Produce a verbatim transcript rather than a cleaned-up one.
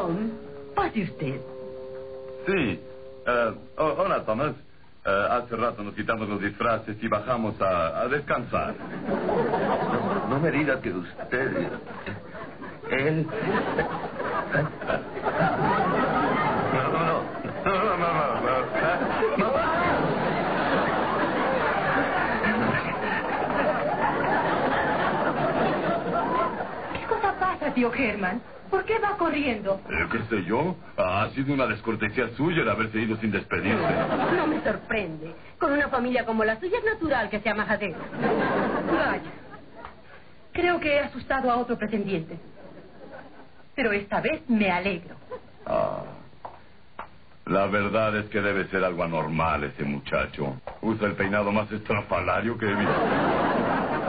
Tom, pase usted. Sí. Uh, oh, hola, Thomas. Uh, hace rato nos quitamos los disfraces y bajamos a, a descansar. No, no me diga que usted... Él... No, no, no. No, no, no, no. no. no. ¿Qué cosa pasa, tío Herman? ¿Por qué va corriendo? Eh, ¿Qué sé yo? Ha sido una descortesía suya el haberse ido sin despedirse. No me sorprende. Con una familia como la suya es natural que sea majadero. Vaya. Creo que he asustado a otro pretendiente. Pero esta vez me alegro. Ah. La verdad es que debe ser algo anormal ese muchacho. Usa el peinado más estrafalario que he visto.